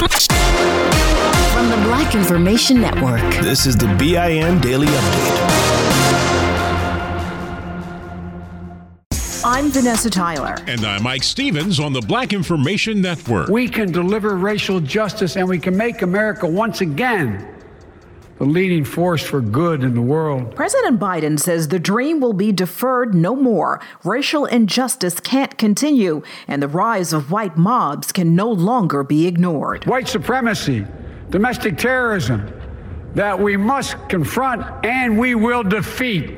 From the Black Information Network, this is the BIN Daily Update. I'm Vanessa Tyler. And I'm Mike Stevens on the Black Information Network. We can deliver racial justice and we can make America once again the leading force for good in the world. President Biden says the dream will be deferred no more. Racial injustice can't continue, and the rise of white mobs can no longer be ignored. White supremacy, domestic terrorism, that we must confront and we will defeat.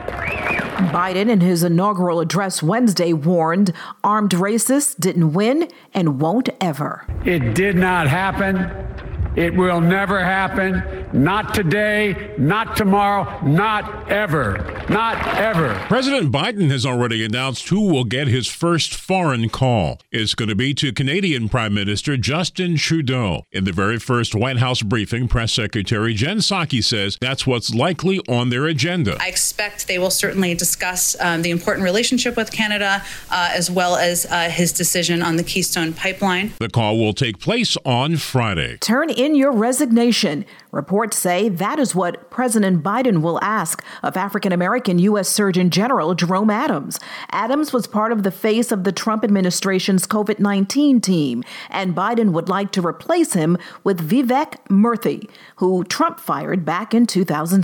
Biden, in his inaugural address Wednesday, warned armed racists didn't win and won't ever. It did not happen. It will never happen. Not today, not tomorrow, not ever. Not ever. President Biden has already announced who will get his first foreign call. It's going to be to Canadian Prime Minister Justin Trudeau. In the very first White House briefing, Press Secretary Jen Psaki says that's what's likely on their agenda. I expect they will certainly discuss the important relationship with Canada, as well as his decision on the Keystone Pipeline. The call will take place on Friday. Turn in your resignation. Reports say that is what President Biden will ask of African-American U.S. Surgeon General Jerome Adams. Adams was part of the face of the Trump administration's COVID-19 team, and Biden would like to replace him with Vivek Murthy, who Trump fired back in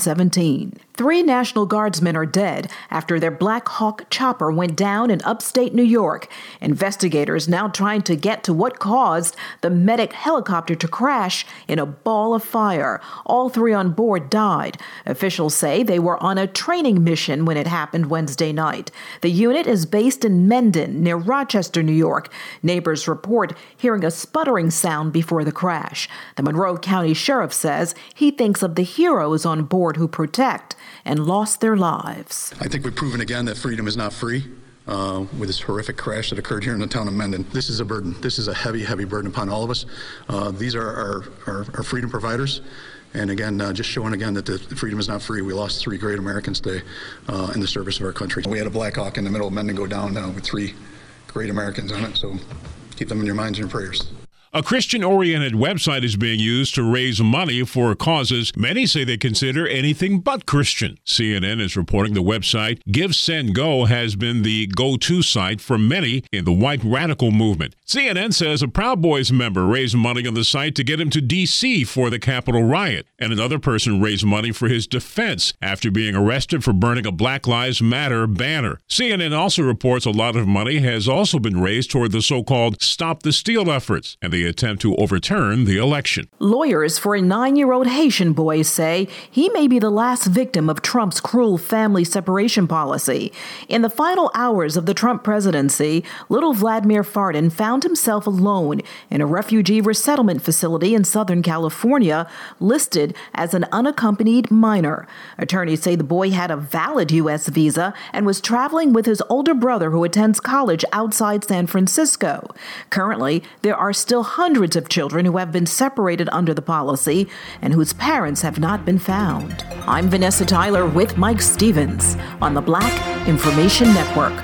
2017. 3 National Guardsmen are dead after their Black Hawk chopper went down in upstate New York. Investigators now trying to get to what caused the medic helicopter to crash in a ball of fire. All 3 on board died. Officials say they were on a training mission when it happened Wednesday night. The unit is based in Mendon, near Rochester, New York. Neighbors report hearing a sputtering sound before the crash. The Monroe County Sheriff says he thinks of the heroes on board who protect and lost their lives. I think we've proven again that freedom is not free. With this horrific crash that occurred here in the town of Mendon. This is a burden. This is a heavy, heavy burden upon all of us. These are our freedom providers. And again, just showing again that the freedom is not free. We lost 3 great Americans today in the service of our country. We had a Black Hawk in the middle of Mendon go down with 3 great Americans on it. So keep them in your minds and your prayers. A Christian-oriented website is being used to raise money for causes many say they consider anything but Christian. CNN is reporting the website Give, Send, Go has been the go-to site for many in the white radical movement. CNN says a Proud Boys member raised money on the site to get him to D.C. for the Capitol riot, and another person raised money for his defense after being arrested for burning a Black Lives Matter banner. CNN also reports a lot of money has also been raised toward the so-called Stop the Steal efforts and the attempt to overturn the election. Lawyers for a 9-year-old Haitian boy say he may be the last victim of Trump's cruel family separation policy. In the final hours of the Trump presidency, little Vladimir Fardin found himself alone in a refugee resettlement facility in Southern California, listed as an unaccompanied minor. Attorneys say the boy had a valid U.S. visa and was traveling with his older brother who attends college outside San Francisco. Currently, there are still hundreds of children who have been separated under the policy and whose parents have not been found. I'm Vanessa Tyler with Mike Stevens on the Black Information Network.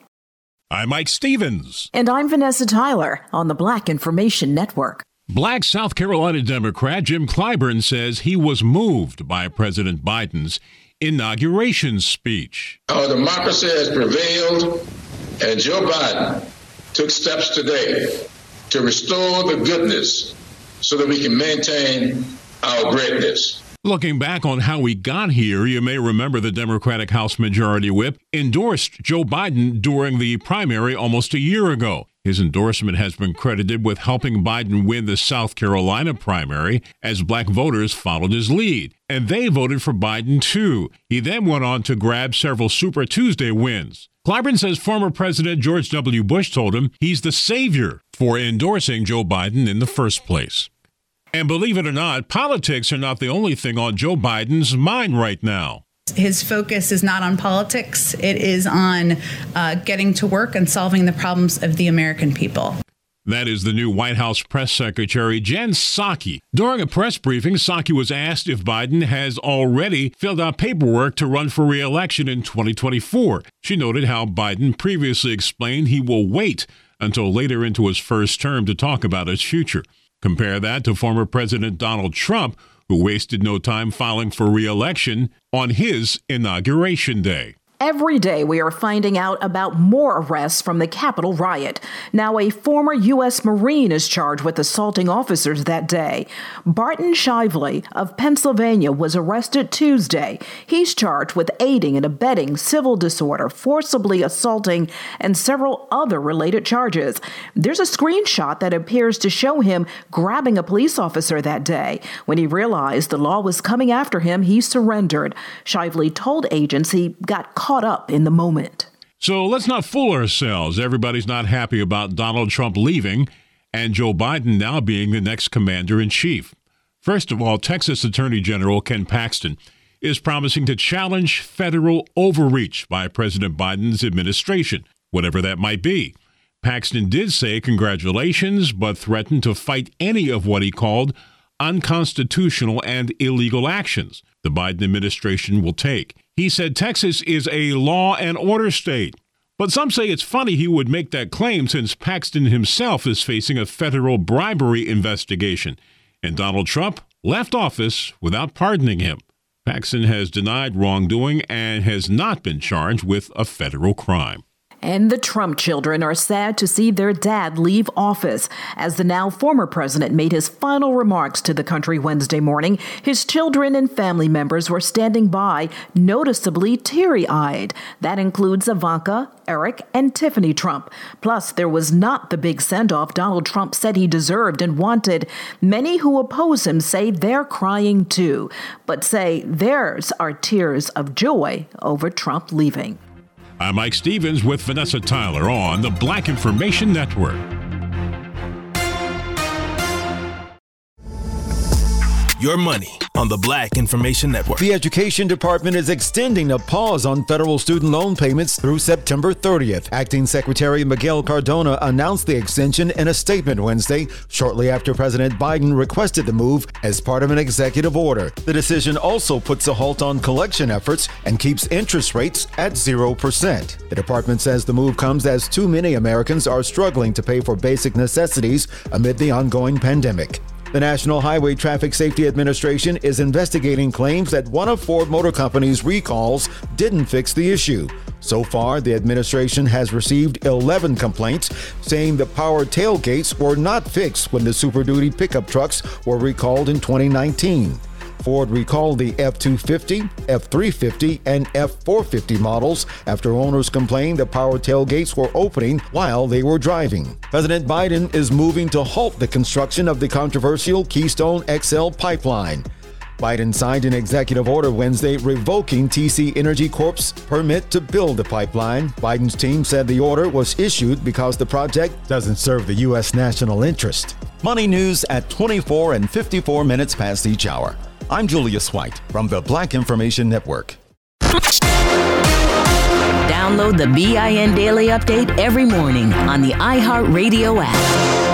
I'm Mike Stevens. And I'm Vanessa Tyler on the Black Information Network. Black South Carolina Democrat Jim Clyburn says he was moved by President Biden's inauguration speech. Our democracy has prevailed, and Joe Biden took steps today to restore the goodness so that we can maintain our greatness. Looking back on how we got here, you may remember the Democratic House Majority Whip endorsed Joe Biden during the primary almost a year ago. His endorsement has been credited with helping Biden win the South Carolina primary as black voters followed his lead. And they voted for Biden, too. He then went on to grab several Super Tuesday wins. Clyburn says former President George W. Bush told him he's the savior for endorsing Joe Biden in the first place. And believe it or not, politics are not the only thing on Joe Biden's mind right now. His focus is not on politics. It is on getting to work and solving the problems of the American people. That is the new White House press secretary, Jen Psaki. During a press briefing, Psaki was asked if Biden has already filled out paperwork to run for re-election in 2024. She noted how Biden previously explained he will wait until later into his first term to talk about his future. Compare that to former President Donald Trump, who wasted no time filing for re-election on his inauguration day. Every day we are finding out about more arrests from the Capitol riot. Now a former U.S. Marine is charged with assaulting officers that day. Barton Shively of Pennsylvania was arrested Tuesday. He's charged with aiding and abetting civil disorder, forcibly assaulting, and several other related charges. There's a screenshot that appears to show him grabbing a police officer that day. When he realized the law was coming after him, he surrendered. Shively told agents he got caught up in the moment. So let's not fool ourselves. Everybody's not happy about Donald Trump leaving and Joe Biden now being the next commander-in-chief. First of all, Texas Attorney General Ken Paxton is promising to challenge federal overreach by President Biden's administration, whatever that might be. Paxton did say congratulations, but threatened to fight any of what he called unconstitutional and illegal actions the Biden administration will take. He said Texas is a law and order state. But some say it's funny he would make that claim since Paxton himself is facing a federal bribery investigation, and Donald Trump left office without pardoning him. Paxton has denied wrongdoing and has not been charged with a federal crime. And the Trump children are sad to see their dad leave office. As the now former president made his final remarks to the country Wednesday morning, his children and family members were standing by, noticeably teary-eyed. That includes Ivanka, Eric, and Tiffany Trump. Plus, there was not the big send-off Donald Trump said he deserved and wanted. Many who oppose him say they're crying too, but say theirs are tears of joy over Trump leaving. I'm Mike Stevens with Vanessa Tyler on the Black Information Network. Your money on the Black Information Network. The Education Department is extending a pause on federal student loan payments through September 30th. Acting Secretary Miguel Cardona announced the extension in a statement Wednesday, shortly after President Biden requested the move as part of an executive order. The decision also puts a halt on collection efforts and keeps interest rates at 0%. The department says the move comes as too many Americans are struggling to pay for basic necessities amid the ongoing pandemic. The National Highway Traffic Safety Administration is investigating claims that one of Ford Motor Company's recalls didn't fix the issue. So far, the administration has received 11 complaints saying the power tailgates were not fixed when the Super Duty pickup trucks were recalled in 2019. Ford recalled the F-250, F-350, and F-450 models after owners complained the power tailgates were opening while they were driving. President Biden is moving to halt the construction of the controversial Keystone XL pipeline. Biden signed an executive order Wednesday revoking TC Energy Corp's permit to build the pipeline. Biden's team said the order was issued because the project doesn't serve the U.S. national interest. Money news at 24 and 54 minutes past each hour. I'm Julius White from the Black Information Network. Download the BIN Daily Update every morning on the iHeartRadio app.